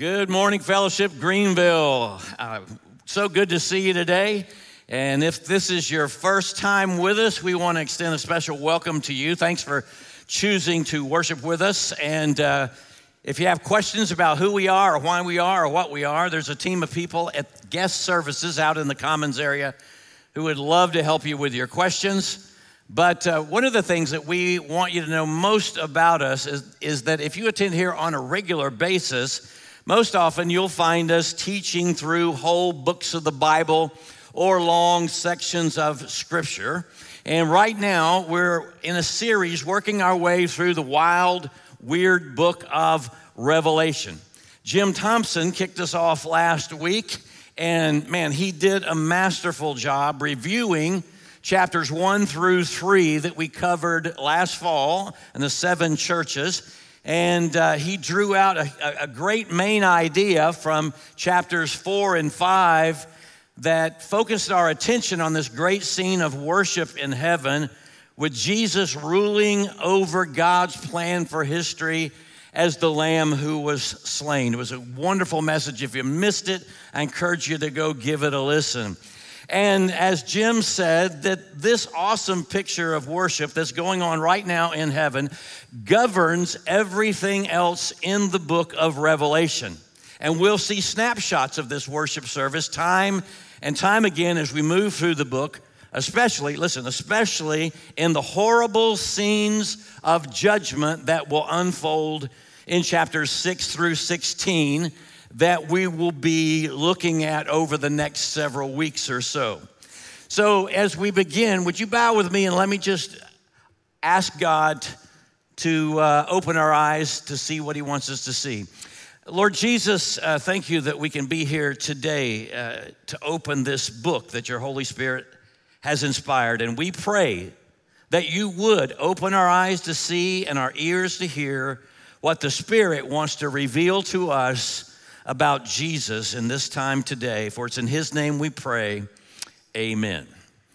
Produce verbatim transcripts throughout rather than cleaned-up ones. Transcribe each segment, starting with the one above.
Good morning, Fellowship Greenville. Uh, so good to see you today. And if this is your first time with us, we want to extend a special welcome to you. Thanks for choosing to worship with us. And uh, if you have questions about who we are or why we are or what we are, there's a team of people at guest services out in the Commons area who would love to help you with your questions. But uh, one of the things that we want you to know most about us is, is that if you attend here on a regular basis, most often you'll find us teaching through whole books of the Bible or long sections of Scripture. And right now we're in a series working our way through the wild, weird book of Revelation. Jim Thompson kicked us off last week, and man, he did a masterful job reviewing chapters one through three that we covered last fall in the seven churches. And uh, he drew out a, a great main idea from chapters four and five that focused our attention on this great scene of worship in heaven with Jesus ruling over God's plan for history as the Lamb who was slain. It was a wonderful message. If you missed it, I encourage you to go give it a listen. And as Jim said, that this awesome picture of worship that's going on right now in heaven governs everything else in the book of Revelation. And we'll see snapshots of this worship service time and time again as we move through the book, especially, listen, especially in the horrible scenes of judgment that will unfold in chapters six through sixteen that we will be looking at over the next several weeks or so. So as we begin, would you bow with me and let me just ask God to uh, open our eyes to see what he wants us to see. Lord Jesus, uh, thank you that we can be here today uh, to open this book that your Holy Spirit has inspired. And we pray that you would open our eyes to see and our ears to hear what the Spirit wants to reveal to us about Jesus in this time today. For it's in his name we pray, amen.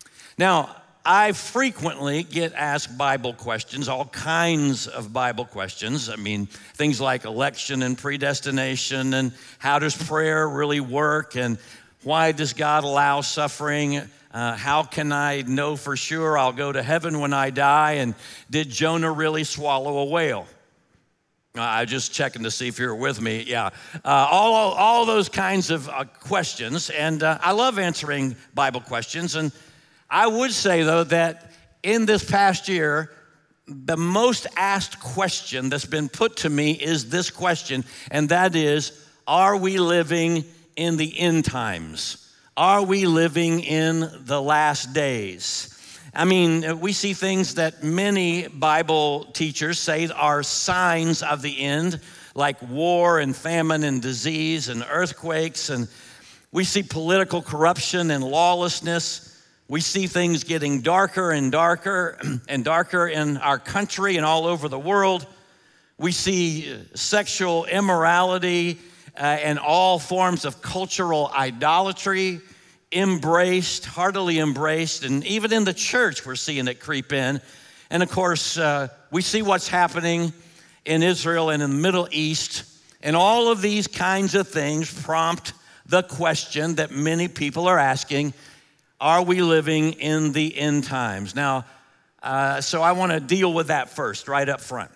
Now, I frequently get asked Bible questions, all kinds of Bible questions. I mean, things like election and predestination, and how does prayer really work, and why does God allow suffering? Uh, how can I know for sure I'll go to heaven when I die? And did Jonah really swallow a whale? I was just checking to see if you're with me. Yeah, uh, all all those kinds of uh, questions, and uh, I love answering Bible questions. And I would say, though, that in this past year, the most asked question that's been put to me is this question, and that is, are we living in the end times? Are we living in the last days? I mean, we see things that many Bible teachers say are signs of the end, like war and famine and disease and earthquakes. And we see political corruption and lawlessness. We see things getting darker and darker and darker in our country and all over the world. We see sexual immorality uh, and all forms of cultural idolatry embraced, heartily embraced, and even in the church we're seeing it creep in. And of course, uh, we see what's happening in Israel and in the Middle East, and all of these kinds of things prompt the question that many people are asking, are we living in the end times? Now, uh, so I want to deal with that first, right up front.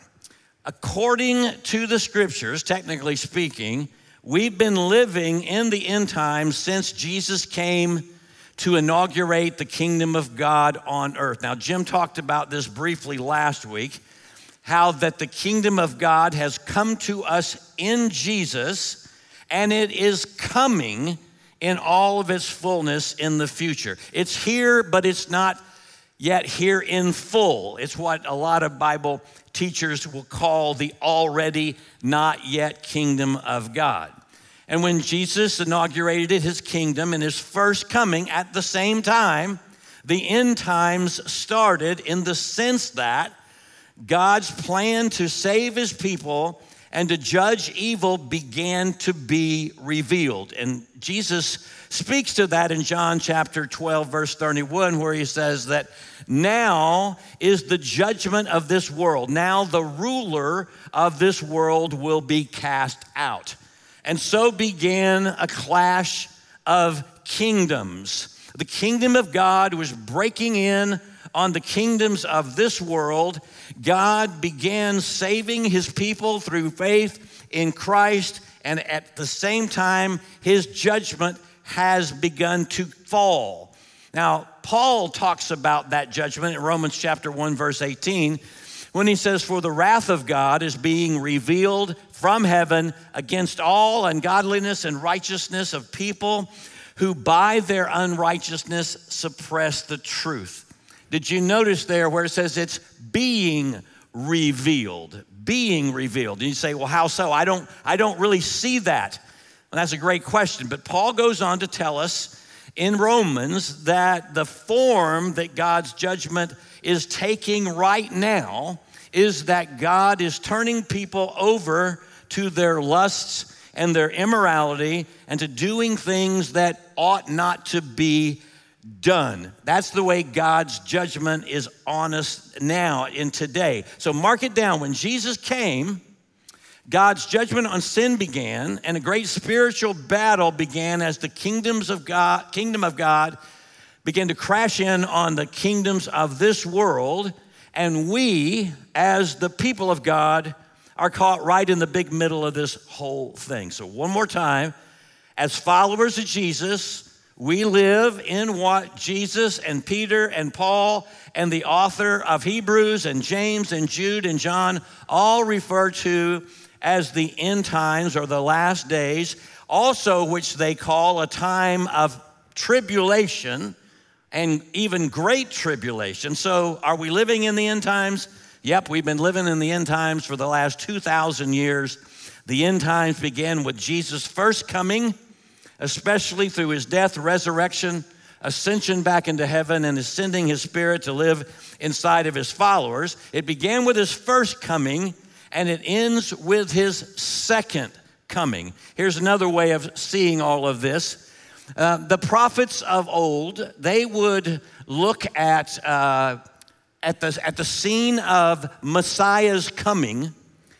According to the scriptures, technically speaking, we've been living in the end times since Jesus came to inaugurate the kingdom of God on earth. Now, Jim talked about this briefly last week, how that the kingdom of God has come to us in Jesus, and it is coming in all of its fullness in the future. It's here, but it's not yet here in full. It's what a lot of Bible teachers will call the already not yet kingdom of God. And when Jesus inaugurated his kingdom in his first coming at the same time, the end times started in the sense that God's plan to save his people and to judge evil began to be revealed. And Jesus speaks to that in John chapter twelve, verse thirty-one, where he says that now is the judgment of this world. Now the ruler of this world will be cast out. And so began a clash of kingdoms. The kingdom of God was breaking in on the kingdoms of this world. God began saving his people through faith in Christ, and at the same time, his judgment has begun to fall. Now, Paul talks about that judgment in Romans chapter one, verse eighteen, when he says, "For the wrath of God is being revealed from heaven against all ungodliness and righteousness of people who by their unrighteousness suppress the truth." Did you notice there where it says it's being revealed? Being revealed. And you say, well, how so? I don't, I don't really see that. Well, that's a great question. But Paul goes on to tell us in Romans that the form that God's judgment is taking right now is that God is turning people over to their lusts and their immorality and to doing things that ought not to be done. That's the way God's judgment is on us now in today. So mark it down. When Jesus came, God's judgment on sin began, and a great spiritual battle began as the kingdoms of God, kingdom of God began to crash in on the kingdoms of this world, and we, as the people of God, are caught right in the big middle of this whole thing. So one more time, as followers of Jesus, we live in what Jesus and Peter and Paul and the author of Hebrews and James and Jude and John all refer to as the end times or the last days, also which they call a time of tribulation and even great tribulation. So are we living in the end times? Yep, we've been living in the end times for the last two thousand years. The end times began with Jesus' first coming, especially through his death, resurrection, ascension back into heaven, and ascending his Spirit to live inside of his followers. It began with his first coming, and it ends with his second coming. Here's another way of seeing all of this. Uh, the prophets of old, they would look at, uh, at, the, at the scene of Messiah's coming,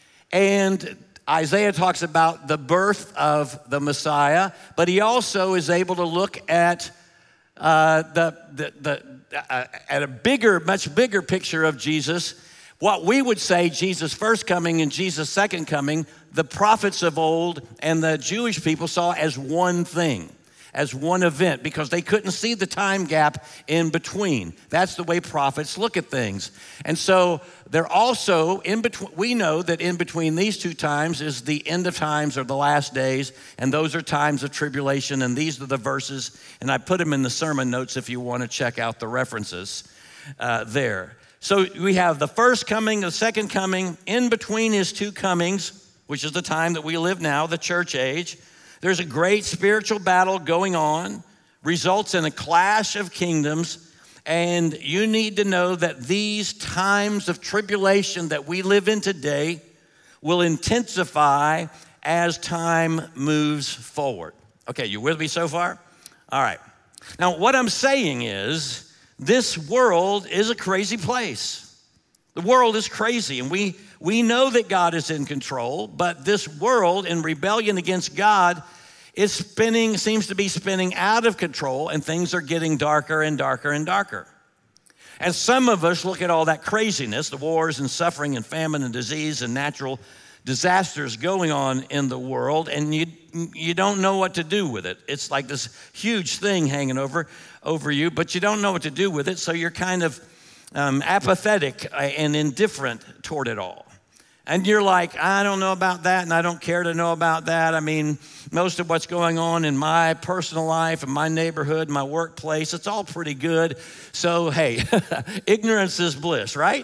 and Isaiah talks about the birth of the Messiah, but he also is able to look at uh, the, the, the uh, at a bigger, much bigger picture of Jesus. What we would say Jesus' first coming and Jesus' second coming, the prophets of old and the Jewish people saw as one thing, as one event, because they couldn't see the time gap in between. That's the way prophets look at things. And so they're also in between. We know that in between these two times is the end of times or the last days, and those are times of tribulation, and these are the verses, and I put them in the sermon notes if you want to check out the references uh, there. So we have the first coming, the second coming. In between his two comings, which is the time that we live now, the church age, there's a great spiritual battle going on, results in a clash of kingdoms, and you need to know that these times of tribulation that we live in today will intensify as time moves forward. Okay, you with me so far? All right. Now, what I'm saying is this world is a crazy place. The world is crazy, and we, we know that God is in control, but this world in rebellion against God is spinning, seems to be spinning out of control, and things are getting darker and darker and darker. And some of us look at all that craziness, the wars and suffering and famine and disease and natural disasters going on in the world, and you you don't know what to do with it. It's like this huge thing hanging over, over you, but you don't know what to do with it, so you're kind of um, apathetic and indifferent toward it all. And you're like, I don't know about that, and I don't care to know about that. I mean, most of what's going on in my personal life, in my neighborhood, my workplace, it's all pretty good. So, hey, ignorance is bliss, right?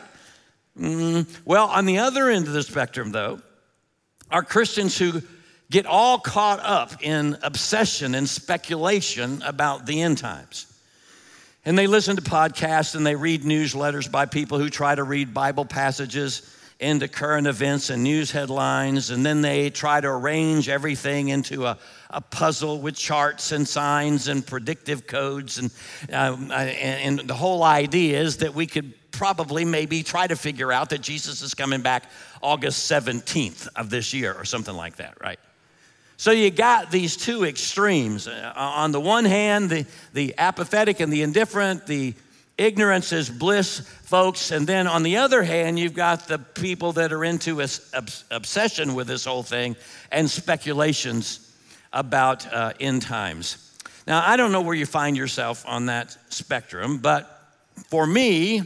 Mm, well, on the other end of the spectrum, though, are Christians who get all caught up in obsession and speculation about the end times. And they listen to podcasts and they read newsletters by people who try to read Bible passages into current events and news headlines, and then they try to arrange everything into a, a puzzle with charts and signs and predictive codes. And, um, and, and the whole idea is that we could probably maybe try to figure out that Jesus is coming back August seventeenth of this year or something like that, right? So you got these two extremes. Uh, on the one hand, the, the apathetic and the indifferent, the ignorance is bliss folks. And then on the other hand, you've got the people that are into a, obs- obsession with this whole thing and speculations about uh, end times. Now, I don't know where you find yourself on that spectrum, but for me,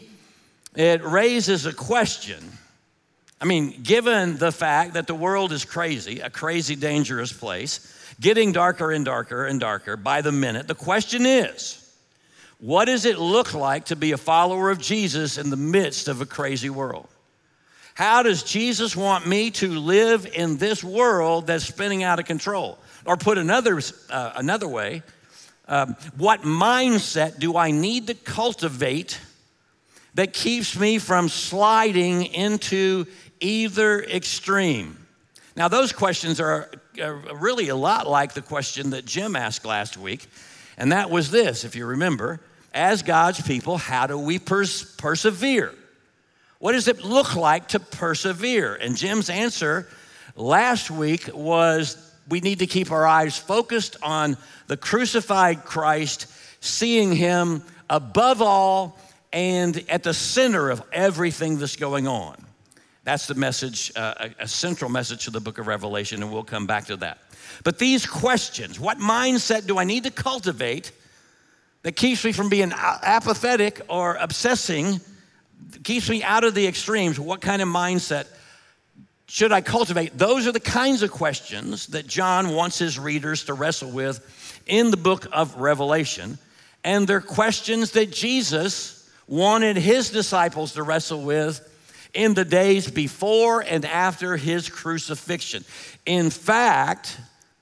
it raises a question. I mean, given the fact that the world is crazy, a crazy, dangerous place, getting darker and darker and darker by the minute, the question is, what does it look like to be a follower of Jesus in the midst of a crazy world? How does Jesus want me to live in this world that's spinning out of control? Or put another, uh, another way, um, what mindset do I need to cultivate that keeps me from sliding into either extreme? Now, those questions are, are really a lot like the question that Jim asked last week, and that was this, if you remember, as God's people, how do we pers- persevere? What does it look like to persevere? And Jim's answer last week was we need to keep our eyes focused on the crucified Christ, seeing him above all and at the center of everything that's going on. That's the message, uh, a, a central message to the book of Revelation, and we'll come back to that. But these questions, what mindset do I need to cultivate that keeps me from being apathetic or obsessing, keeps me out of the extremes? What kind of mindset should I cultivate? Those are the kinds of questions that John wants his readers to wrestle with in the book of Revelation. And they're questions that Jesus wanted his disciples to wrestle with in the days before and after his crucifixion. In fact,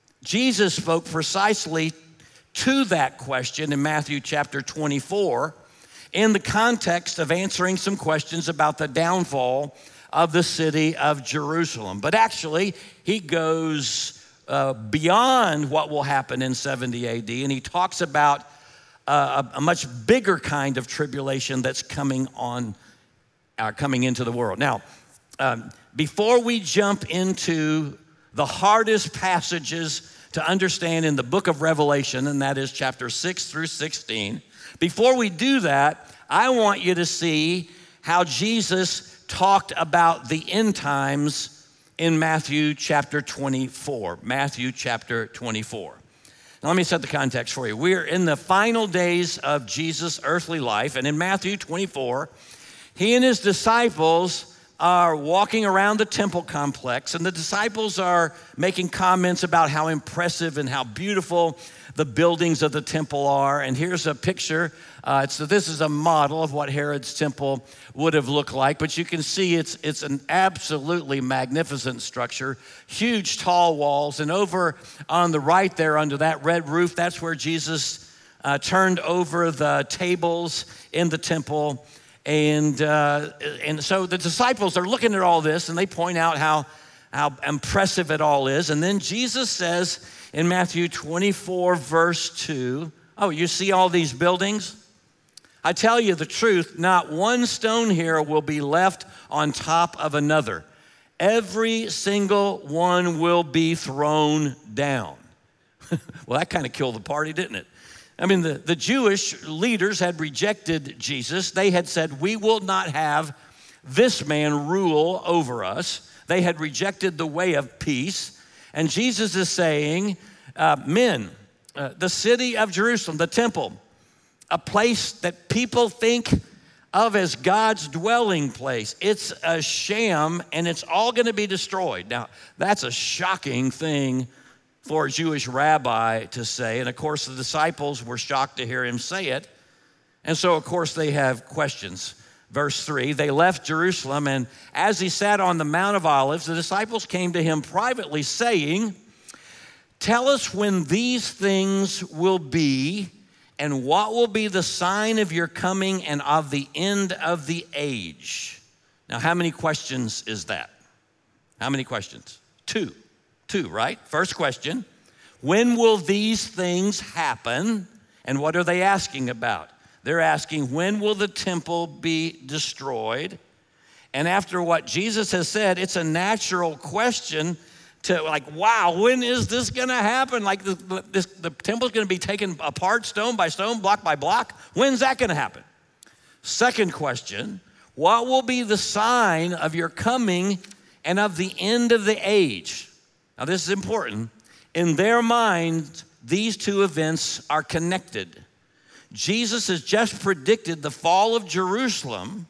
Jesus spoke precisely to that question in Matthew chapter twenty-four in the context of answering some questions about the downfall of the city of Jerusalem. But actually, he goes uh, beyond what will happen in seventy A D, and he talks about uh, a, a much bigger kind of tribulation that's coming on, uh, coming into the world. Now, um, before we jump into the hardest passages to understand in the book of Revelation, and that is chapter six through sixteen, before we do that, I want you to see how Jesus talked about the end times in Matthew chapter twenty-four. Matthew chapter twenty-four. Now, let me set the context for you. We're in the final days of Jesus' earthly life, and in Matthew twenty-four, he and his disciples are walking around the temple complex, and the disciples are making comments about how impressive and how beautiful the buildings of the temple are. And here's a picture. Uh, so this is a model of what Herod's temple would have looked like, but you can see it's it's an absolutely magnificent structure, huge tall walls, and over on the right there under that red roof, that's where Jesus uh, turned over the tables in the temple. And uh, and so the disciples are looking at all this, and they point out how, how impressive it all is. And then Jesus says in Matthew twenty-four, verse two, oh, you see all these buildings? I tell you the truth, not one stone here will be left on top of another. Every single one will be thrown down. Well, that kind of killed the party, didn't it? I mean, the, the Jewish leaders had rejected Jesus. They had said, we will not have this man rule over us. They had rejected the way of peace. And Jesus is saying, uh, men, uh, the city of Jerusalem, the temple, a place that people think of as God's dwelling place, it's a sham and it's all going to be destroyed. Now, that's a shocking thing for a Jewish rabbi to say. And of course, the disciples were shocked to hear him say it. And so, of course, they have questions. Verse three, they left Jerusalem, and as he sat on the Mount of Olives, the disciples came to him privately saying, tell us when these things will be, and what will be the sign of your coming and of the end of the age? Now, how many questions is that? How many questions? Two. Two, right? First question, when will these things happen? And what are they asking about? They're asking, when will the temple be destroyed? And after what Jesus has said, it's a natural question to like, wow, when is this gonna happen? Like the, this, the temple's gonna be taken apart stone by stone, block by block. When's that gonna happen? Second question, what will be the sign of your coming and of the end of the age? Now this is important. In their mind, these two events are connected. Jesus has just predicted the fall of Jerusalem,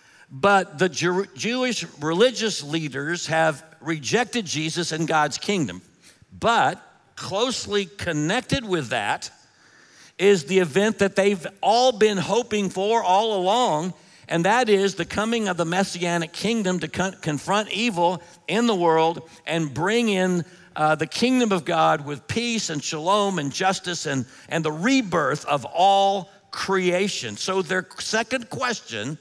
but the Jew- Jewish religious leaders have rejected Jesus and God's kingdom. But closely connected with that is the event that they've all been hoping for all along, and that is the coming of the Messianic kingdom to con- confront evil in the world and bring in uh, the kingdom of God with peace and shalom and justice and, and the rebirth of all creation. So their second question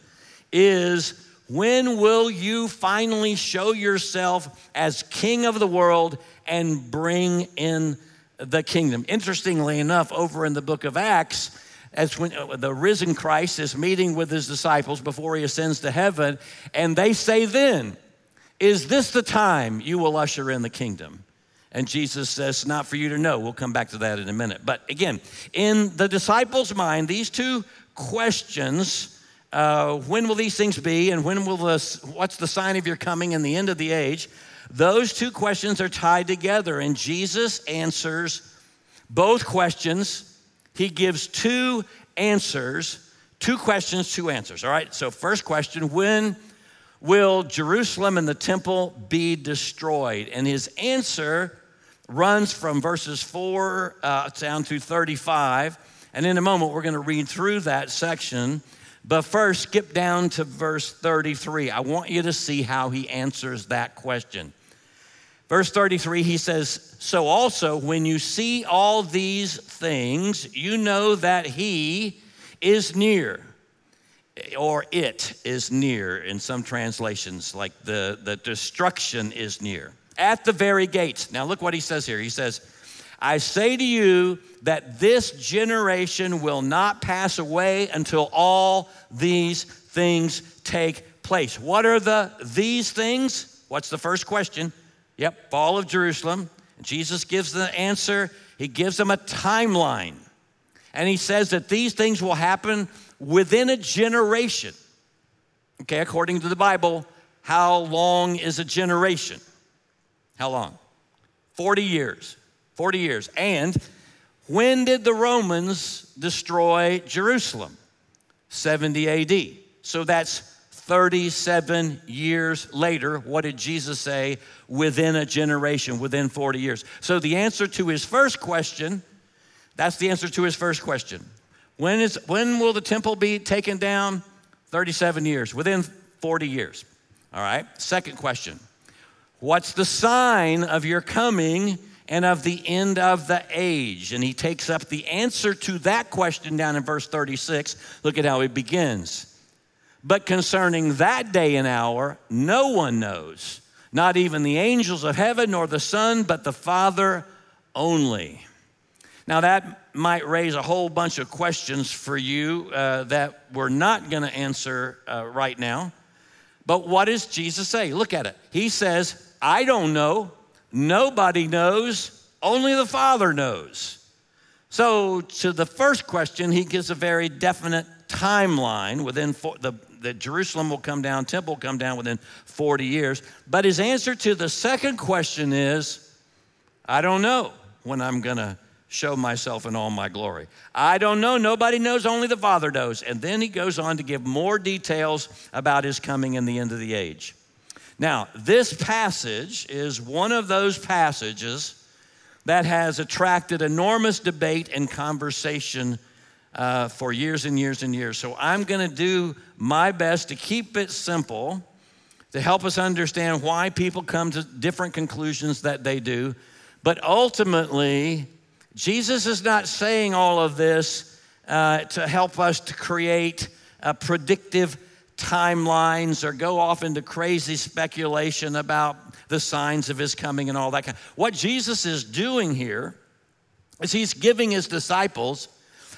is, when will you finally show yourself as king of the world and bring in the kingdom? Interestingly enough, over in the book of Acts, as when the risen Christ is meeting with his disciples before he ascends to heaven, and they say then, is this the time you will usher in the kingdom? And Jesus says, not for you to know. We'll come back to that in a minute. But again, in the disciples' mind, these two questions, uh, when will these things be, and when will this, what's the sign of your coming and the end of the age? Those two questions are tied together, and Jesus answers both questions. He gives two answers, two questions, two answers, all right? So first question, when will Jerusalem and the temple be destroyed? And his answer runs from verses four uh, down to thirty-five. And in a moment, we're going to read through that section. But first, skip down to verse thirty-three. I want you to see how he answers that question. Verse thirty-three, he says, so also when you see all these things, you know that he is near, or it is near in some translations, like the, the destruction is near, at the very gates. Now look what he says here. He says, I say to you that this generation will not pass away until all these things take place. What are the these things? What's the first question? Yep, fall of Jerusalem. Jesus gives the answer. He gives them a timeline. And he says that these things will happen within a generation. Okay, according to the Bible, how long is a generation? How long? forty years. forty years. And when did the Romans destroy Jerusalem? seventy A D. So that's thirty-seven years later. What did Jesus say? Within a generation, within forty years. So the answer to his first question, that's the answer to his first question. When is when will the temple be taken down? thirty-seven years, within forty years. All right, second question. What's the sign of your coming and of the end of the age? And he takes up the answer to that question down in verse thirty-six. Look at how it begins. But concerning that day and hour, no one knows, not even the angels of heaven nor the Son, but the Father only. Now that might raise a whole bunch of questions for you uh, that we're not going to answer uh, right now. But what does Jesus say? Look at it. He says, I don't know. Nobody knows. Only the Father knows. So to the first question, he gives a very definite timeline. Within four, the, the Jerusalem will come down, temple will come down within forty years. But his answer to the second question is, I don't know when I'm going to show myself in all my glory. I don't know. Nobody knows. Only the Father knows. And then he goes on to give more details about his coming and the end of the age. Now, this passage is one of those passages that has attracted enormous debate and conversation uh, for years and years and years. So I'm going to do my best to keep it simple, to help us understand why people come to different conclusions that they do. But ultimately, Jesus is not saying all of this uh, to help us to create a predictive timelines or go off into crazy speculation about the signs of his coming and all that kind. What Jesus is doing here is he's giving his disciples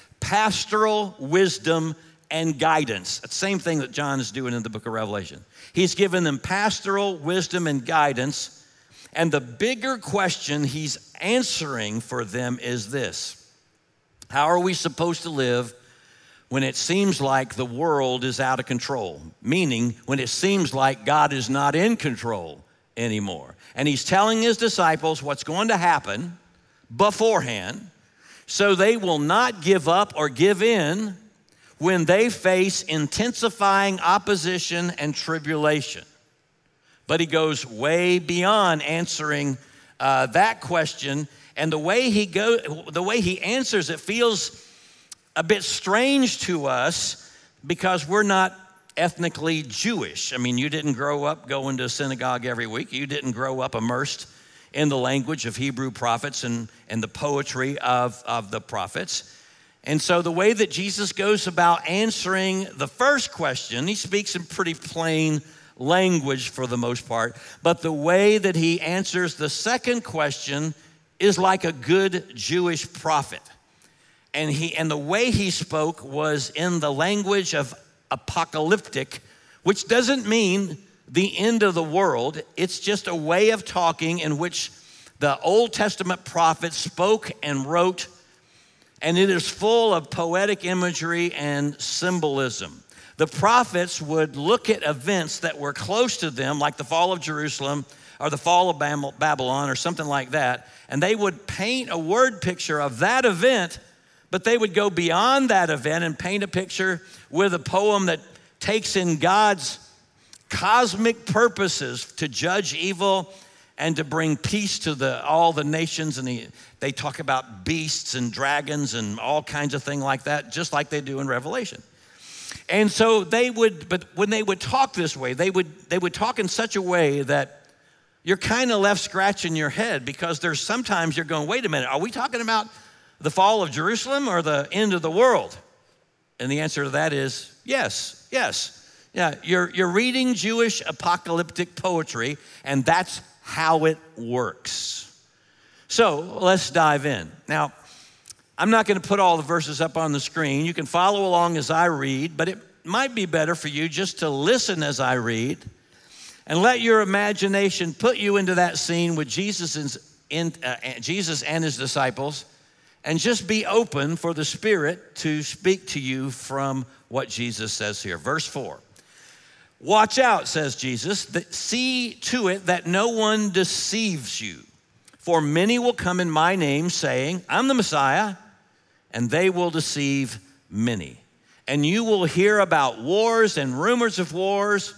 pastoral wisdom and guidance. It's the same thing that John is doing in the book of Revelation. He's given them pastoral wisdom and guidance, And the bigger question he's answering for them is this: how are we supposed to live when it seems like the world is out of control? Meaning, when it seems like God is not in control anymore. And he's telling his disciples what's going to happen beforehand, so they will not give up or give in when they face intensifying opposition and tribulation. But he goes way beyond answering uh, that question, and the way he go, the way he answers it feels a bit strange to us because we're not ethnically Jewish. I mean, you didn't grow up going to synagogue every week. You didn't grow up immersed in the language of Hebrew prophets and, and the poetry of, of the prophets. And so the way that Jesus goes about answering the first question, he speaks in pretty plain language for the most part, but the way that he answers the second question is like a good Jewish prophet. And he and the way he spoke was in the language of apocalyptic, which doesn't mean the end of the world. It's just a way of talking in which the Old Testament prophets spoke and wrote, and it is full of poetic imagery and symbolism. The prophets would look at events that were close to them, like the fall of Jerusalem or the fall of Babylon or something like that, and they would paint a word picture of that event, but they would go beyond that event and paint a picture with a poem that takes in God's cosmic purposes to judge evil and to bring peace to the, all the nations. And he, they talk about beasts and dragons and all kinds of things like that, just like they do in Revelation. And so they would, but when they would talk this way, they would, they would talk in such a way that you're kind of left scratching your head, because there's sometimes you're going, wait a minute, are we talking about the fall of Jerusalem or the end of the world? And the answer to that is yes, yes. Yeah, you're, you're reading Jewish apocalyptic poetry, and that's how it works. So let's dive in. Now, I'm not going to put all the verses up on the screen. You can follow along as I read, but it might be better for you just to listen as I read and let your imagination put you into that scene with Jesus and, in, uh, Jesus and his disciples, and just be open for the Spirit to speak to you from what Jesus says here. Verse four. Watch out, says Jesus, that see to it that no one deceives you. For many will come in my name saying, I'm the Messiah, and they will deceive many. And you will hear about wars and rumors of wars.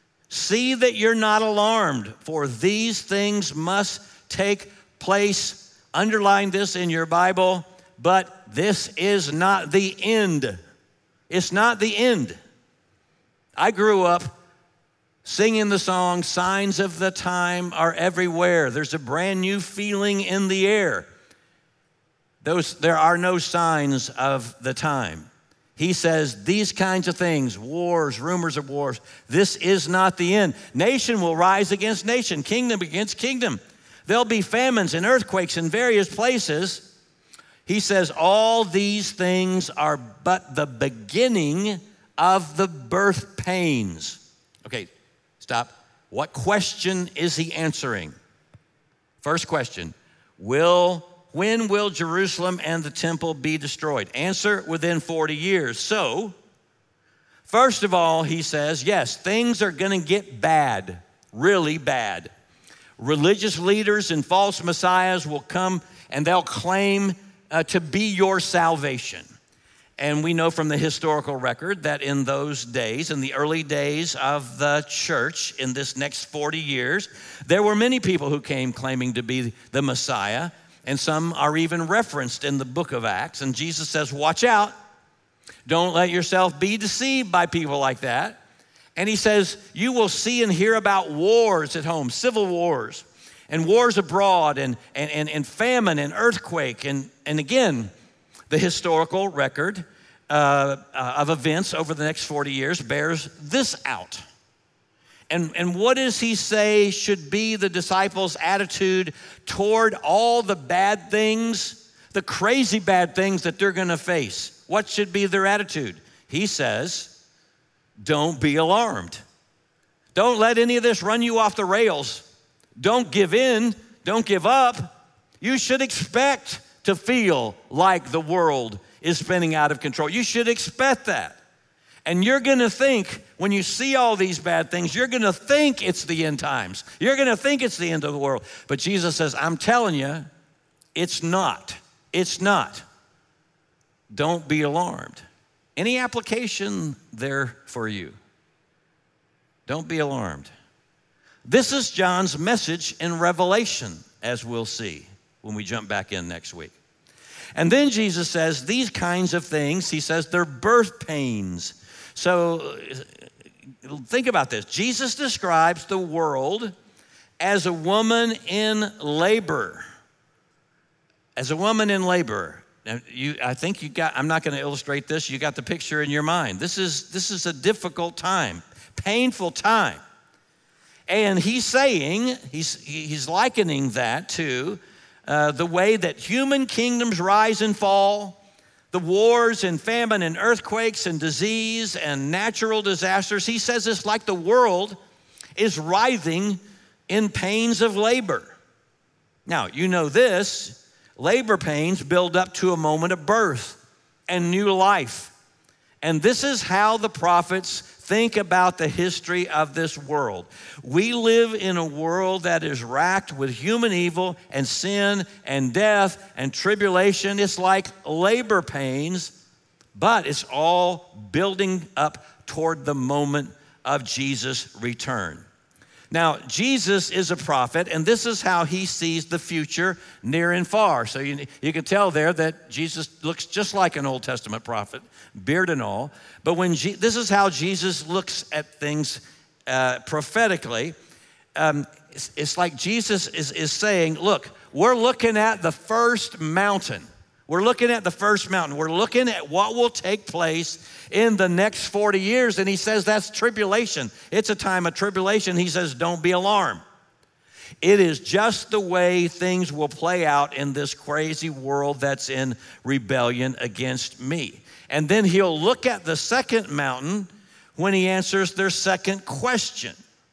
See that you're not alarmed, for these things must take place. Underline this in your Bible, but this is not the end. It's not the end. I grew up singing the song, signs of the time are everywhere. There's a brand new feeling in the air. Those, there are no signs of the time. He says these kinds of things, wars, rumors of wars, this is not the end. Nation will rise against nation, kingdom against kingdom. There'll be famines and earthquakes in various places. He says all these things are but the beginning of the birth pains. Okay, stop. What question is he answering? First question, will, when will Jerusalem and the temple be destroyed? Answer, within forty years. So, first of all, he says, yes, things are going to get bad, really bad. Religious leaders and false messiahs will come and they'll claim uh, to be your salvation. And we know from the historical record that in those days, in the early days of the church, in this next forty years, there were many people who came claiming to be the Messiah, and some are even referenced in the book of Acts. And Jesus says, watch out. Don't let yourself be deceived by people like that. And he says, you will see and hear about wars at home, civil wars, and wars abroad, and, and, and, and famine and earthquake. And, and again, the historical record uh, uh, of events over the next forty years bears this out. And, and what does he say should be the disciples' attitude toward all the bad things, the crazy bad things that they're going to face? What should be their attitude? He says, don't be alarmed. Don't let any of this run you off the rails. Don't give in, don't give up. You should expect to feel like the world is spinning out of control. You should expect that. And you're gonna think, when you see all these bad things, you're gonna think it's the end times. You're gonna think it's the end of the world. But Jesus says, I'm telling you, it's not. It's not. Don't be alarmed. Any application there for you? Don't be alarmed. This is John's message in Revelation, as we'll see when we jump back in next week. And then Jesus says these kinds of things, he says they're birth pains. So think about this. Jesus describes the world as a woman in labor. As a woman in labor. Now, you, I think you got, I'm not going to illustrate this. You got the picture in your mind. This is, this is a difficult time, painful time. And he's saying, he's, he's likening that to uh, the way that human kingdoms rise and fall, the wars and famine and earthquakes and disease and natural disasters. He says it's like the world is writhing in pains of labor. Now, you know this, labor pains build up to a moment of birth and new life. And this is how the prophets think about the history of this world. We live in a world that is racked with human evil and sin and death and tribulation. It's like labor pains, but it's all building up toward the moment of Jesus' return. Now, Jesus is a prophet, and this is how he sees the future near and far. So you, you can tell there that Jesus looks just like an Old Testament prophet, beard and all. But when Je- this is how Jesus looks at things uh, prophetically. Um, it's, it's like Jesus is, is saying, look, we're looking at the first mountain. We're looking at the first mountain. We're looking at what will take place in the next forty years. And he says that's tribulation. It's a time of tribulation. He says, don't be alarmed. It is just the way things will play out in this crazy world that's in rebellion against me. And then he'll look at the second mountain when he answers their second question.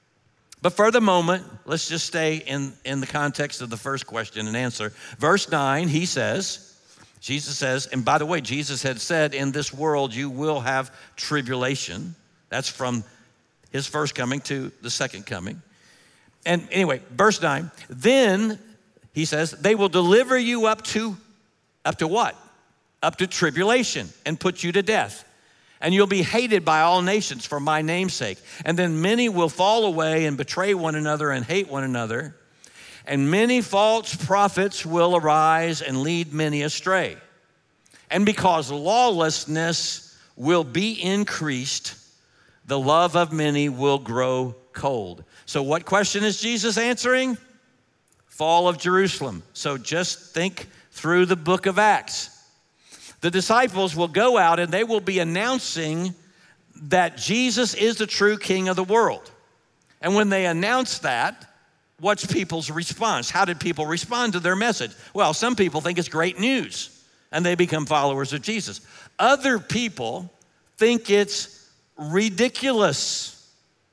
But for the moment, let's just stay in, in the context of the first question and answer. Verse nine, he says, Jesus says, and by the way, Jesus had said, in this world you will have tribulation. That's from his first coming to the second coming. And anyway, verse nine, then he says, they will deliver you up to, up to what? Up to tribulation and put you to death. And you'll be hated by all nations for my name's sake. And then many will fall away and betray one another and hate one another. And many false prophets will arise and lead many astray. And because lawlessness will be increased, the love of many will grow cold. So what question is Jesus answering? Fall of Jerusalem. So just think through the book of Acts. The disciples will go out and they will be announcing that Jesus is the true king of the world. And when they announce that, what's people's response? How did people respond to their message? Well, some people think it's great news and they become followers of Jesus. Other people think it's ridiculous.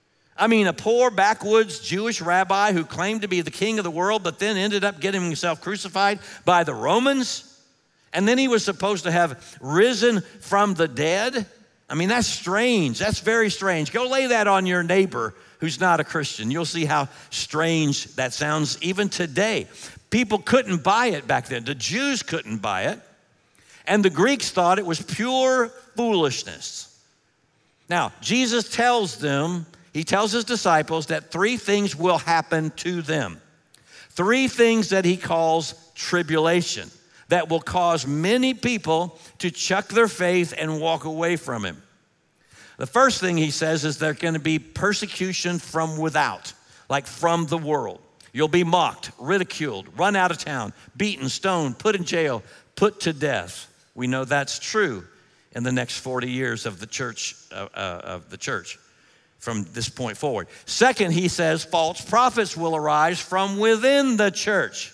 I mean, a poor backwoods Jewish rabbi who claimed to be the king of the world, but then ended up getting himself crucified by the Romans. And then he was supposed to have risen from the dead. I mean, that's strange. That's very strange. Go lay that on your neighbor who's not a Christian. You'll see how strange that sounds even today. People couldn't buy it back then. The Jews couldn't buy it. And the Greeks thought it was pure foolishness. Now, Jesus tells them, he tells his disciples that three things will happen to them. Three things that he calls tribulation that will cause many people to chuck their faith and walk away from him. The first thing he says is there's going to be persecution from without, like from the world. You'll be mocked, ridiculed, run out of town, beaten, stoned, put in jail, put to death. We know that's true in the next forty years of the church, uh, uh, of the church from this point forward. Second, he says false prophets will arise from within the church.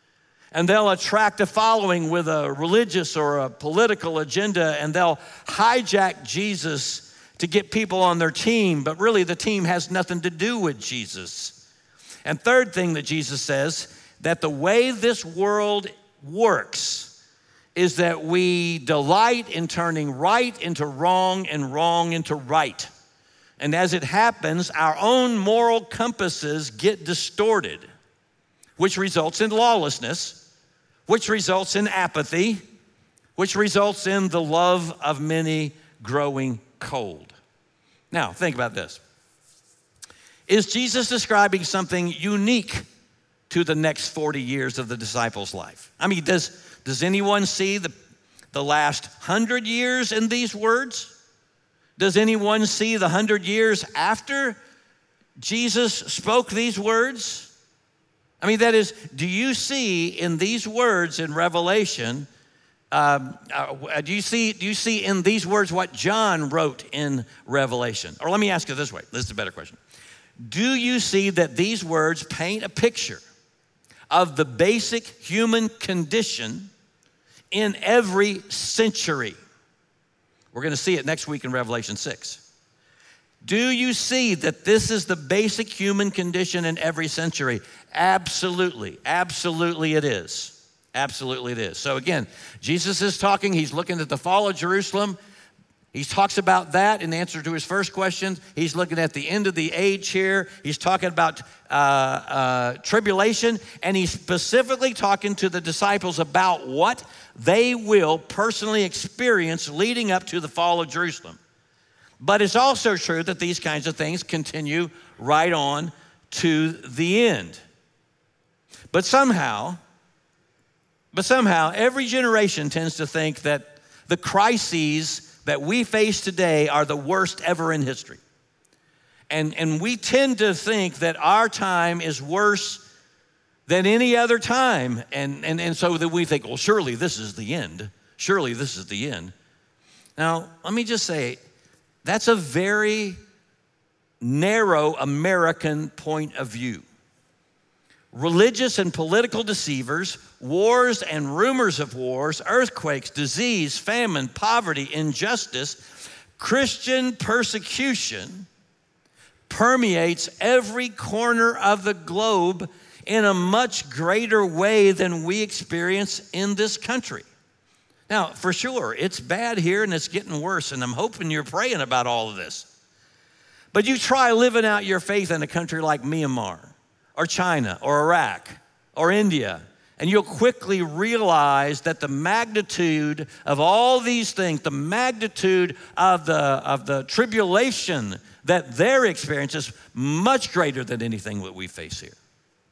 And they'll attract a following with a religious or a political agenda, and they'll hijack Jesus to get people on their team, but really the team has nothing to do with Jesus. And third thing that Jesus says, that the way this world works is that we delight in turning right into wrong and wrong into right. And as it happens, our own moral compasses get distorted, which results in lawlessness, which results in apathy, which results in the love of many growing cold. Now, think about this. Is Jesus describing something unique to the next forty years of the disciples' life? I mean, does, does anyone see the, the last hundred years in these words? Does anyone see the hundred years after Jesus spoke these words? I mean, that is, do you see in these words in Revelation, um, uh, do you see, do you see in these words what John wrote in Revelation? Or let me ask you this way, this is a better question. Do you see that these words paint a picture of the basic human condition in every century? We're going to see it next week in Revelation six. Do you see that this is the basic human condition in every century? Absolutely, absolutely it is. Absolutely it is. So again, Jesus is talking, he's looking at the fall of Jerusalem. He talks about that in answer to his first question. He's looking at the end of the age here. He's talking about uh, uh, tribulation, and he's specifically talking to the disciples about what they will personally experience leading up to the fall of Jerusalem. But it's also true that these kinds of things continue right on to the end. But somehow, but somehow, every generation tends to think that the crises that we face today are the worst ever in history. And, and we tend to think that our time is worse than any other time. And, and, and so that we think, well, surely this is the end. Surely this is the end. Now, let me just say, that's a very narrow American point of view. Religious and political deceivers, wars and rumors of wars, earthquakes, disease, famine, poverty, injustice, Christian persecution permeates every corner of the globe in a much greater way than we experience in this country. Now, for sure, it's bad here and it's getting worse, and I'm hoping you're praying about all of this. But you try living out your faith in a country like Myanmar, or China, or Iraq, or India, and you'll quickly realize that the magnitude of all these things, the magnitude of the, of the tribulation that they're experiencing is much greater than anything that we face here.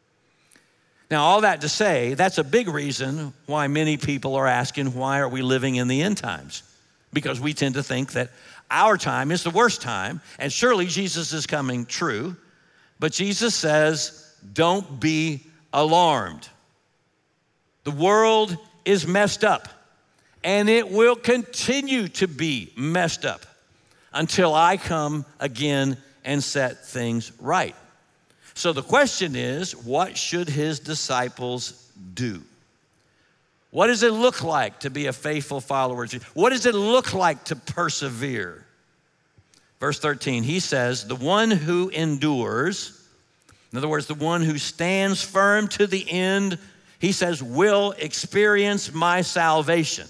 Now, all that to say, that's a big reason why many people are asking, why are we living in the end times? Because we tend to think that our time is the worst time, and surely Jesus is coming true, but Jesus says, don't be alarmed. The world is messed up, and it will continue to be messed up until I come again and set things right. So the question is, what should his disciples do? What does it look like to be a faithful follower of Jesus? What does it look like to persevere? Verse thirteen, he says, the one who endures, in other words, the one who stands firm to the end, he says, will experience my salvation.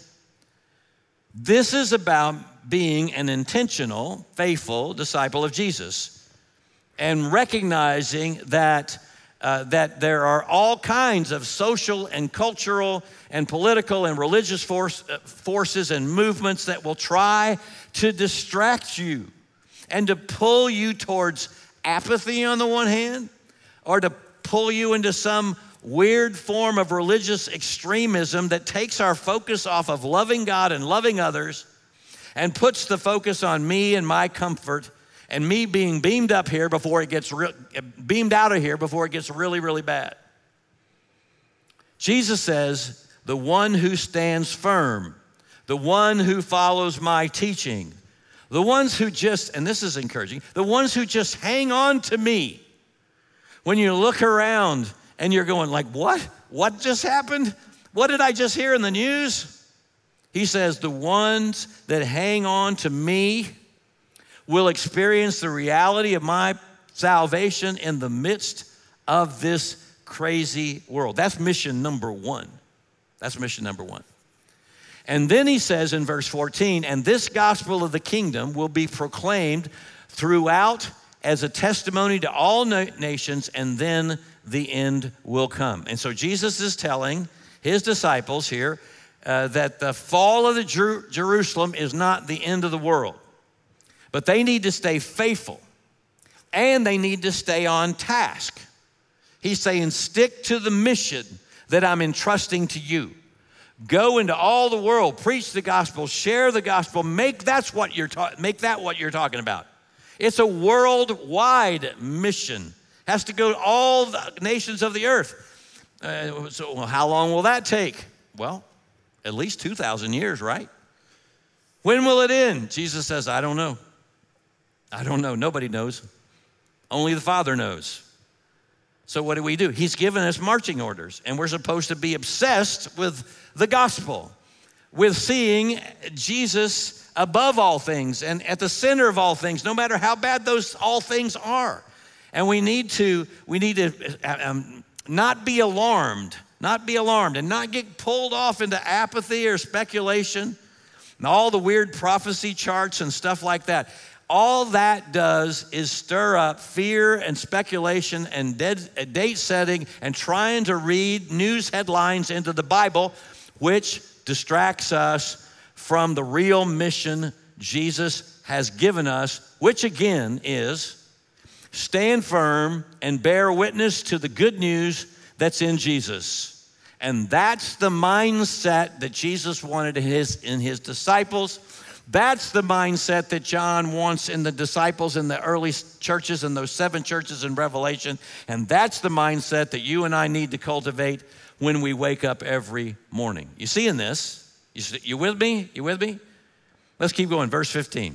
This is about being an intentional, faithful disciple of Jesus and recognizing that, uh, that there are all kinds of social and cultural and political and religious force, uh, forces and movements that will try to distract you and to pull you towards apathy on the one hand, or to pull you into some weird form of religious extremism that takes our focus off of loving God and loving others and puts the focus on me and my comfort and me being beamed up here before it gets re- beamed out of here before it gets really, really bad. Jesus says, the one who stands firm, the one who follows my teaching, the ones who just, and this is encouraging, the ones who just hang on to me. When you look around and you're going like, what? What just happened? What did I just hear in the news? He says, the ones that hang on to me will experience the reality of my salvation in the midst of this crazy world. That's mission number one. That's mission number one. And then he says in verse fourteen, and this gospel of the kingdom will be proclaimed throughout as a testimony to all na- nations, and then the end will come. And so Jesus is telling his disciples here uh, that the fall of the Jer- Jerusalem is not the end of the world, but they need to stay faithful and they need to stay on task. He's saying, stick to the mission that I'm entrusting to you. Go into all the world, preach the gospel, share the gospel, make that's what you're ta- make that what you're talking about. It's a worldwide mission. Has to go to all the nations of the earth. Uh, so how long will that take? Well, at least two thousand years, right? When will it end? Jesus says, I don't know. I don't know. Nobody knows. Only the Father knows. So what do we do? He's given us marching orders, and we're supposed to be obsessed with the gospel, with seeing Jesus above all things and at the center of all things, no matter how bad those all things are. And we need to, we need to um, not be alarmed, not be alarmed, and not get pulled off into apathy or speculation and all the weird prophecy charts and stuff like that. All that does is stir up fear and speculation and dead, uh, date setting and trying to read news headlines into the Bible, which distracts us from the real mission Jesus has given us, which again is stand firm and bear witness to the good news that's in Jesus. And that's the mindset that Jesus wanted in his, in his disciples. That's the mindset that John wants in the disciples in the early churches and those seven churches in Revelation. And that's the mindset that you and I need to cultivate when we wake up every morning. You see in this? You, you with me? You with me? Let's keep going. Verse fifteen.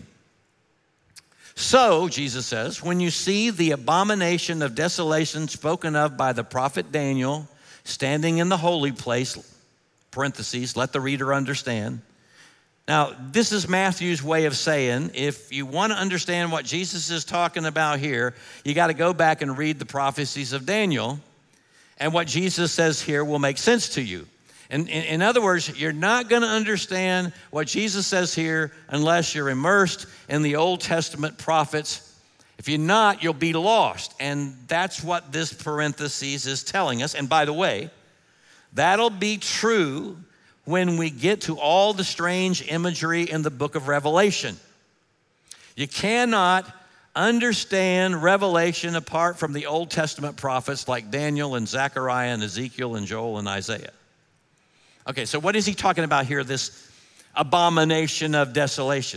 So, Jesus says, when you see the abomination of desolation spoken of by the prophet Daniel standing in the holy place, parentheses, let the reader understand. Now, this is Matthew's way of saying, if you want to understand what Jesus is talking about here, you got to go back and read the prophecies of Daniel, and what Jesus says here will make sense to you. In, in, in other words, you're not going to understand what Jesus says here unless you're immersed in the Old Testament prophets. If you're not, you'll be lost. And that's what this parenthesis is telling us. And by the way, that'll be true when we get to all the strange imagery in the book of Revelation. You cannot understand Revelation apart from the Old Testament prophets like Daniel and Zechariah and Ezekiel and Joel and Isaiah. Okay, so what is he talking about here, this abomination of desolation?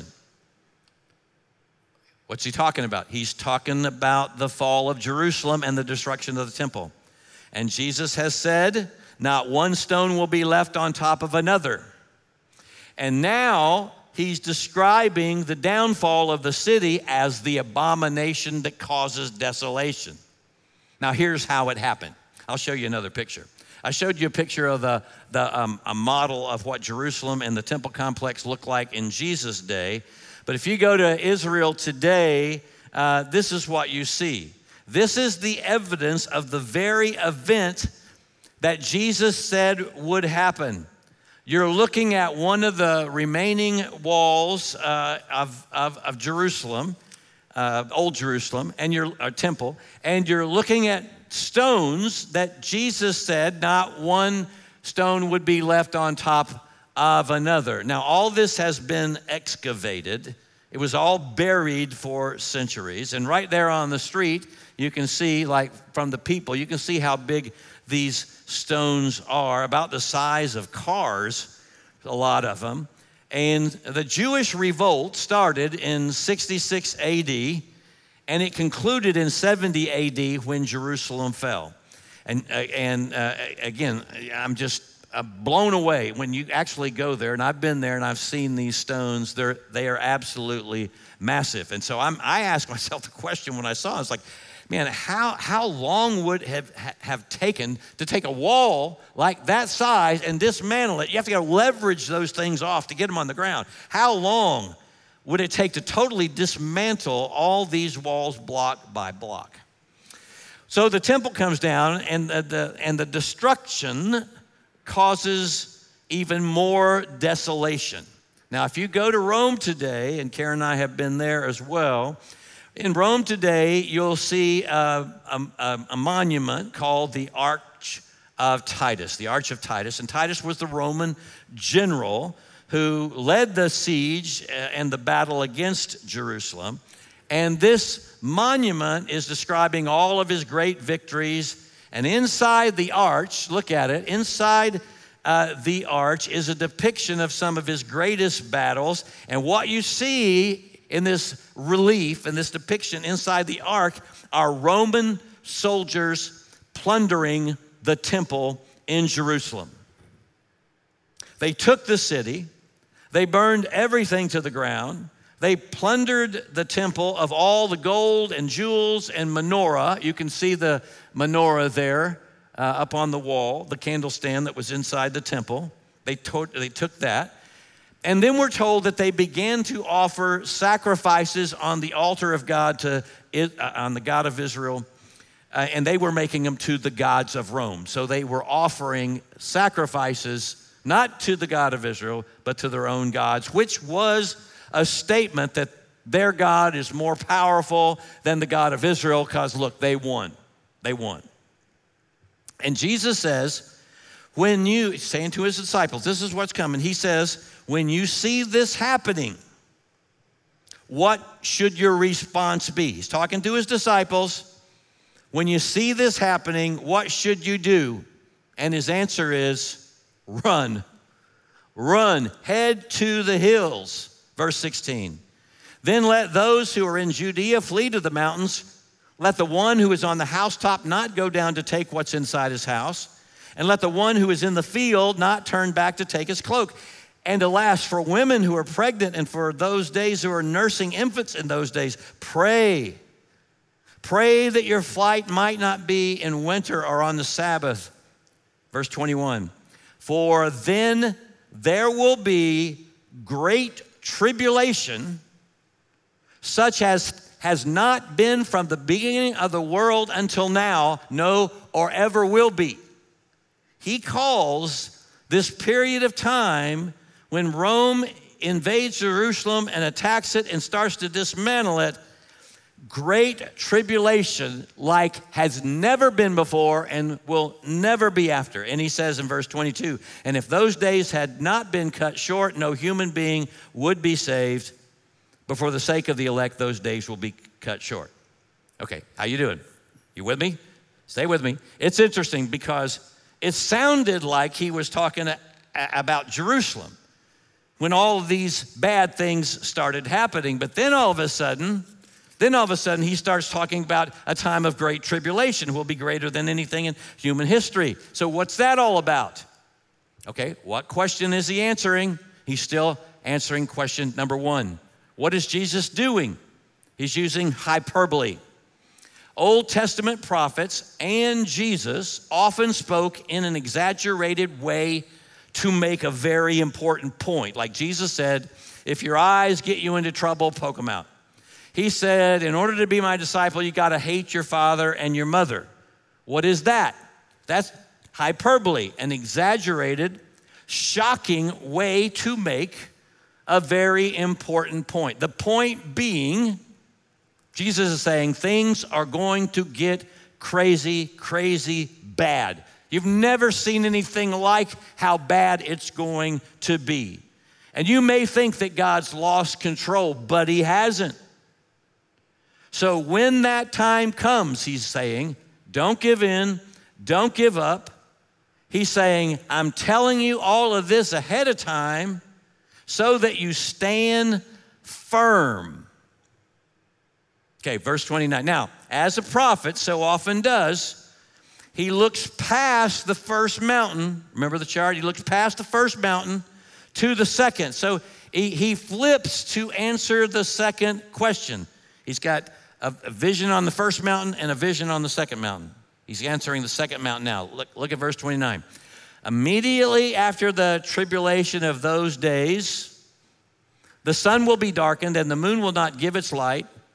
What's he talking about? He's talking about the fall of Jerusalem and the destruction of the temple. And Jesus has said, not one stone will be left on top of another. And now he's describing the downfall of the city as the abomination that causes desolation. Now here's how it happened. I'll show you another picture. I showed you a picture of the, the um, a model of what Jerusalem and the temple complex looked like in Jesus' day. But if you go to Israel today, uh, this is what you see. This is the evidence of the very event that Jesus said would happen. You're looking at one of the remaining walls uh, of, of, of Jerusalem, uh, Old Jerusalem, and your uh, temple, and you're looking at stones that Jesus said not one stone would be left on top of another. Now, all this has been excavated. It was all buried for centuries. And right there on the street, you can see, like from the people, you can see how big these stones are, about the size of cars, a lot of them. And the Jewish revolt started in sixty-six A D, and it concluded in seventy A D when Jerusalem fell. And, uh, and uh, again, I'm just uh, blown away when you actually go there, and I've been there and I've seen these stones. They're, they are absolutely massive. And so I'm, I asked myself the question when I saw it, I was like, man, how, how long would it have, have taken to take a wall like that size and dismantle it? You have to go leverage those things off to get them on the ground. How long would it take to totally dismantle all these walls block by block? So the temple comes down, and the, the, and the destruction causes even more desolation. Now, if you go to Rome today, and Karen and I have been there as well, in Rome today, you'll see a, a, a monument called the Arch of Titus, the Arch of Titus. And Titus was the Roman general who led the siege and the battle against Jerusalem. And this monument is describing all of his great victories. And inside the arch, look at it, inside uh, the arch is a depiction of some of his greatest battles. And what you see in this relief, in this depiction inside the ark, are Roman soldiers plundering the temple in Jerusalem. They took the city, they burned everything to the ground. They plundered the temple of all the gold and jewels and menorah. You can see the menorah there uh, up on the wall, the candlestand that was inside the temple. They, to- they took that. And then we're told that they began to offer sacrifices on the altar of God, to it, uh, on the God of Israel, uh, and they were making them to the gods of Rome. So they were offering sacrifices not to the God of Israel, but to their own gods, which was a statement that their God is more powerful than the God of Israel, because look, they won. They won. And Jesus says, when you, he's saying to his disciples, this is what's coming. He says, when you see this happening, what should your response be? He's talking to his disciples. When you see this happening, what should you do? And his answer is, run. Run, head to the hills. Verse sixteen, then let those who are in Judea flee to the mountains. Let the one who is on the housetop not go down to take what's inside his house. And let the one who is in the field not turn back to take his cloak. And alas, for women who are pregnant and for those days who are nursing infants in those days, pray. Pray that your flight might not be in winter or on the Sabbath. Verse twenty-one, for then there will be great tribulation, such as has not been from the beginning of the world until now, no, or ever will be. He calls this period of time when Rome invades Jerusalem and attacks it and starts to dismantle it, great tribulation like has never been before and will never be after. And he says in verse twenty-two, and if those days had not been cut short, no human being would be saved, but for the sake of the elect, those days will be cut short. Okay, how you doing? You with me? Stay with me. It's interesting because it sounded like he was talking about Jerusalem when all of these bad things started happening, but then all of a sudden, Then all of a sudden, he starts talking about a time of great tribulation will be greater than anything in human history. So what's that all about? Okay, what question is he answering? He's still answering question number one. What is Jesus doing? He's using hyperbole. Old Testament prophets and Jesus often spoke in an exaggerated way to make a very important point. Like Jesus said, if your eyes get you into trouble, poke them out. He said, in order to be my disciple, you got to hate your father and your mother. What is that? That's hyperbole, an exaggerated, shocking way to make a very important point. The point being, Jesus is saying things are going to get crazy, crazy bad. You've never seen anything like how bad it's going to be. And you may think that God's lost control, but he hasn't. So when that time comes, he's saying, don't give in, don't give up. He's saying, I'm telling you all of this ahead of time so that you stand firm. Okay, verse twenty-nine. Now, as a prophet so often does, he looks past the first mountain. Remember the chart? He looks past the first mountain to the second. So he, he flips to answer the second question. He's got a, a vision on the first mountain and a vision on the second mountain. He's answering the second mountain now. Look, look at verse twenty-nine. Immediately after the tribulation of those days, the sun will be darkened and the moon will not give its light,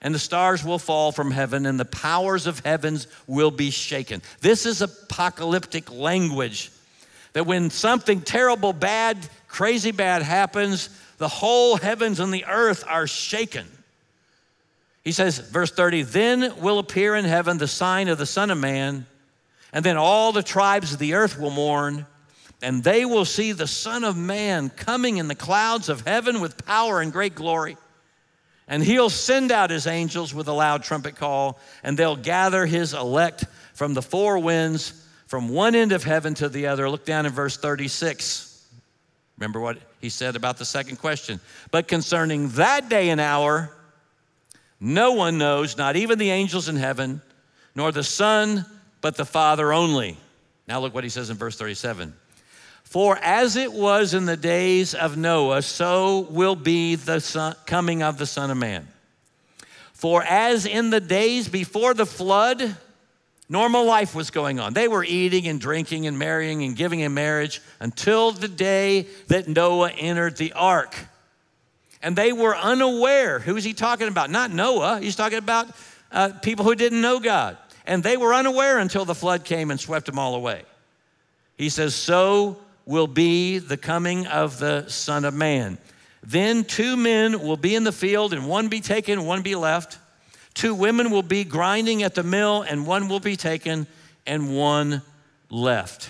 and the stars will fall from heaven, and the powers of heavens will be shaken. This is apocalyptic language, that when something terrible, bad, crazy bad happens, the whole heavens and the earth are shaken. He says, verse thirty, then will appear in heaven the sign of the Son of Man, and then all the tribes of the earth will mourn, and they will see the Son of Man coming in the clouds of heaven with power and great glory. And he'll send out his angels with a loud trumpet call, and they'll gather his elect from the four winds, from one end of heaven to the other. Look down in verse thirty-six. Remember what he said about the second question. But concerning that day and hour, no one knows, not even the angels in heaven, nor the Son, but the Father only. Now look what he says in verse thirty-seven. For as it was in the days of Noah, so will be the son, coming of the Son of Man. For as in the days before the flood, normal life was going on. They were eating and drinking and marrying and giving in marriage until the day that Noah entered the ark. And they were unaware. Who is he talking about? Not Noah. He's talking about uh, people who didn't know God. And they were unaware until the flood came and swept them all away. He says, so will be the coming of the Son of Man. Then two men will be in the field, and one be taken, and one be left. Two women will be grinding at the mill, and one will be taken, and one left.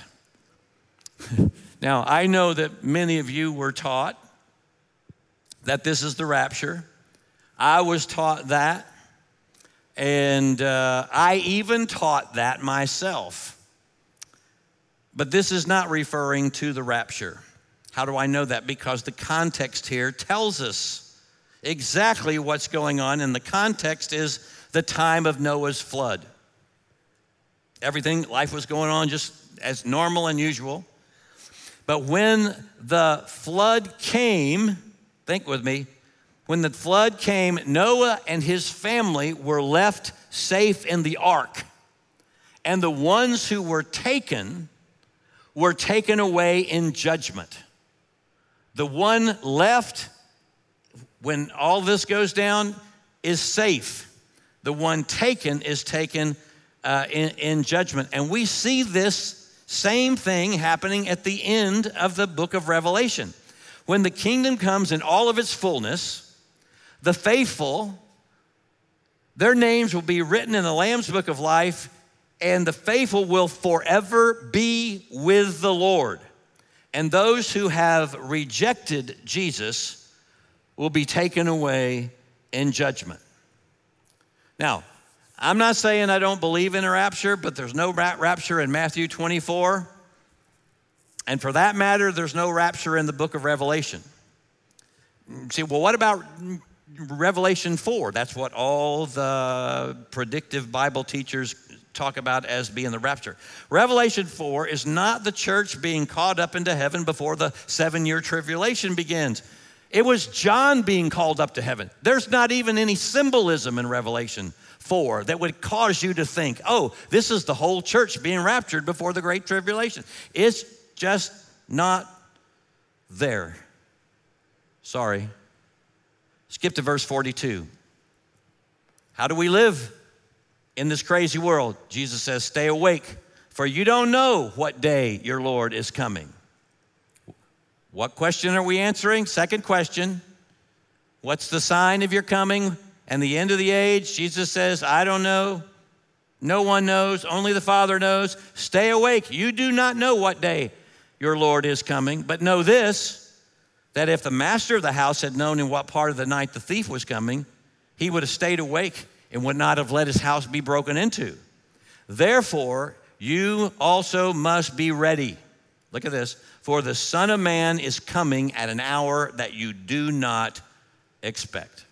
Now, I know that many of you were taught that this is the rapture. I was taught that, and uh, I even taught that myself. But this is not referring to the rapture. How do I know that? Because the context here tells us exactly what's going on, and the context is the time of Noah's flood. Everything, life was going on just as normal and usual. But when the flood came, think with me, when the flood came, Noah and his family were left safe in the ark. And the ones who were taken were taken away in judgment. The one left, when all this goes down, is safe. The one taken is taken uh, in, in judgment. And we see this same thing happening at the end of the book of Revelation. When the kingdom comes in all of its fullness, the faithful, their names will be written in the Lamb's book of life, and the faithful will forever be with the Lord. And those who have rejected Jesus will be taken away in judgment. Now, I'm not saying I don't believe in a rapture, but there's no rapture in Matthew twenty-four. And for that matter, there's no rapture in the book of Revelation. See, well, what about Revelation four? That's what all the predictive Bible teachers talk about as being the rapture. Revelation four is not the church being caught up into heaven before the seven-year tribulation begins. It was John being called up to heaven. There's not even any symbolism in Revelation four that would cause you to think, oh, this is the whole church being raptured before the great tribulation. It's just not there. Sorry. Skip to verse forty-two. How do we live in this crazy world? Jesus says, stay awake, for you don't know what day your Lord is coming. What question are we answering? Second question. What's the sign of your coming and the end of the age? Jesus says, I don't know. No one knows. Only the Father knows. Stay awake. You do not know what day your Lord is coming. But know this, that if the master of the house had known in what part of the night the thief was coming, he would have stayed awake and would not have let his house be broken into. Therefore, you also must be ready. Look at this. For the Son of Man is coming at an hour that you do not expect.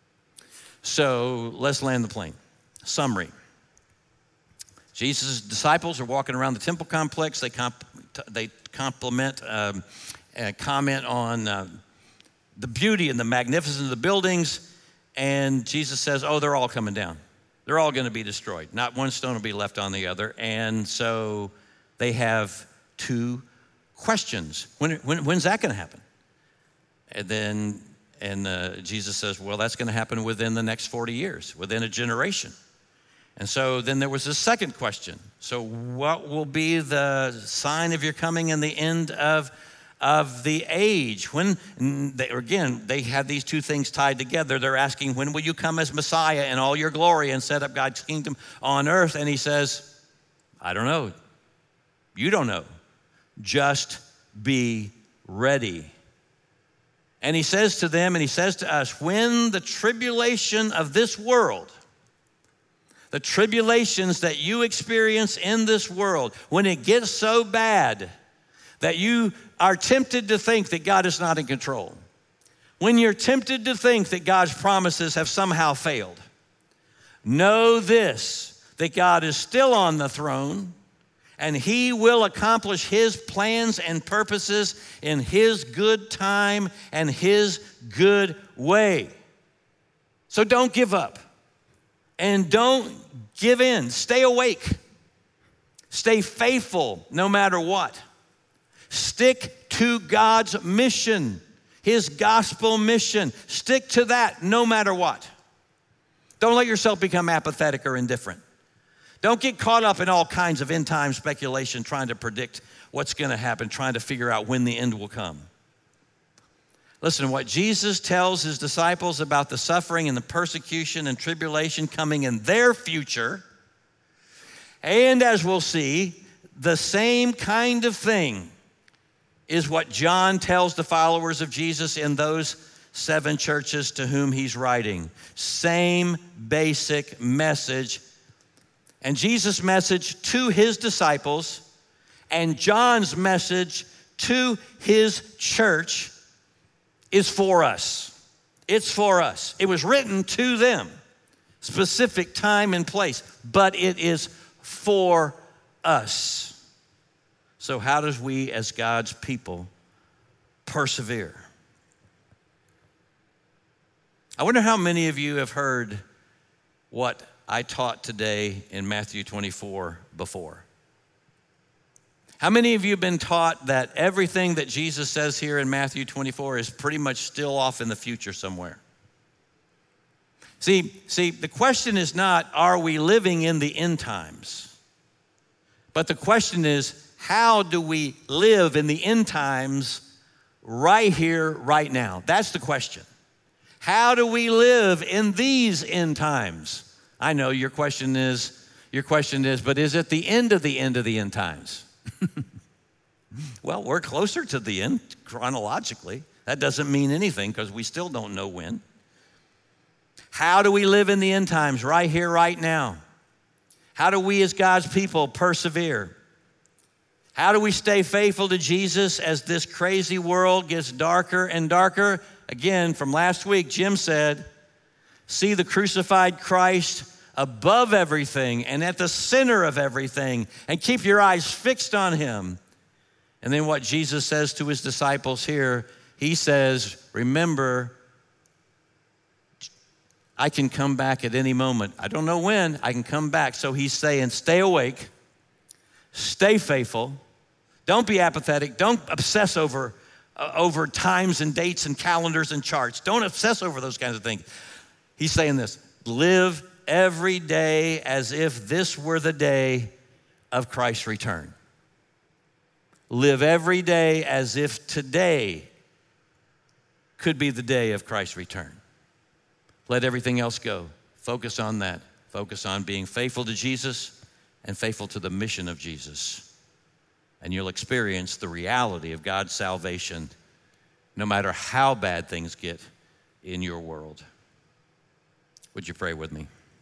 So let's land the plane. Summary. Jesus' disciples are walking around the temple complex. They comp- they compliment, um, uh, comment on uh, the beauty and the magnificence of the buildings. And Jesus says, oh, they're all coming down. They're all going to be destroyed. Not one stone will be left on the other. And so they have two questions. When, when, when's that going to happen? And then and uh, Jesus says, well, that's going to happen within the next forty years, within a generation. And so then there was a second question. So what will be the sign of your coming and the end of, of the age? When, they, again, they have these two things tied together. They're asking, when will you come as Messiah in all your glory and set up God's kingdom on earth? And he says, I don't know. You don't know. Just be ready. And he says to them, and he says to us, when the tribulation of this world, the tribulations that you experience in this world, when it gets so bad that you are tempted to think that God is not in control, when you're tempted to think that God's promises have somehow failed, know this, that God is still on the throne, and he will accomplish his plans and purposes in his good time and his good way. So don't give up. And don't give in. Stay awake. Stay faithful no matter what. Stick to God's mission, his gospel mission. Stick to that no matter what. Don't let yourself become apathetic or indifferent. Don't get caught up in all kinds of end time speculation, trying to predict what's going to happen, trying to figure out when the end will come. Listen, what Jesus tells his disciples about the suffering and the persecution and tribulation coming in their future, and as we'll see, the same kind of thing is what John tells the followers of Jesus in those seven churches to whom he's writing. Same basic message. And Jesus' message to his disciples and John's message to his church is for us. It's for us. It was written to them, specific time and place, but it is for us. So how does we as God's people persevere? I wonder how many of you have heard what I taught today in Matthew twenty-four before. How many of you have been taught that everything that Jesus says here in Matthew twenty-four is pretty much still off in the future somewhere? See, see, the question is not, are we living in the end times? But the question is, how do we live in the end times right here, right now? That's the question. How do we live in these end times? I know your question is, your question is, but is it the end of the end of the end times? Well, we're closer to the end chronologically. That doesn't mean anything because we still don't know when. How do we live in the end times right here, right now? How do we as God's people persevere? How do we stay faithful to Jesus as this crazy world gets darker and darker? Again, from last week, Jim said, see the crucified Christ above everything and at the center of everything, and keep your eyes fixed on him. And then what Jesus says to his disciples here, he says, remember, I can come back at any moment. I don't know when, I can come back. So he's saying, stay awake, stay faithful, don't be apathetic, don't obsess over, uh, over times and dates and calendars and charts. Don't obsess over those kinds of things. He's saying this, live every day as if this were the day of Christ's return. Live every day as if today could be the day of Christ's return. Let everything else go. Focus on that. Focus on being faithful to Jesus and faithful to the mission of Jesus. And you'll experience the reality of God's salvation no matter how bad things get in your world. Would you pray with me?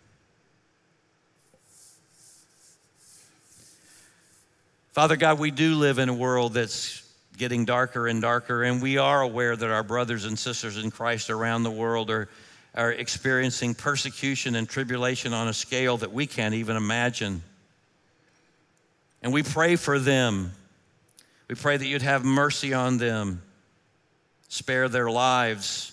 Father God, we do live in a world that's getting darker and darker, and we are aware that our brothers and sisters in Christ around the world are, are experiencing persecution and tribulation on a scale that we can't even imagine. And we pray for them. We pray that you'd have mercy on them, spare their lives,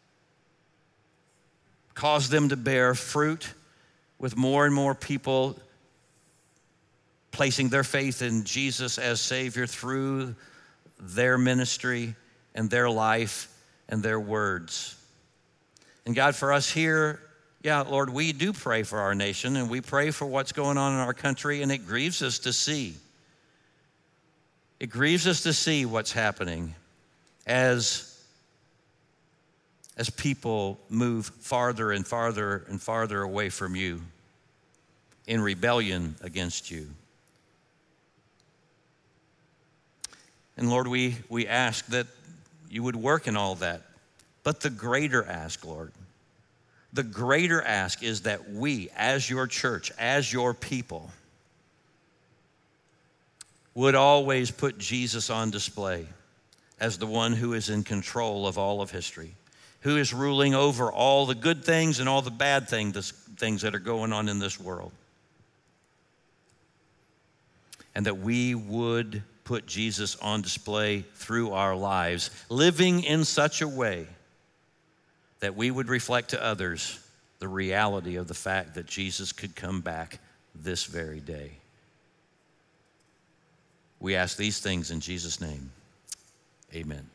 cause them to bear fruit with more and more people placing their faith in Jesus as Savior through their ministry and their life and their words. And God, for us here, yeah, Lord, we do pray for our nation, and we pray for what's going on in our country, and it grieves us to see. It grieves us to see what's happening as, as people move farther and farther and farther away from you in rebellion against you. And Lord, we, we ask that you would work in all that. But the greater ask, Lord, the greater ask is that we, as your church, as your people, would always put Jesus on display as the one who is in control of all of history, who is ruling over all the good things and all the bad things, things that are going on in this world. And that we would put Jesus on display through our lives, living in such a way that we would reflect to others the reality of the fact that Jesus could come back this very day. We ask these things in Jesus' name. Amen.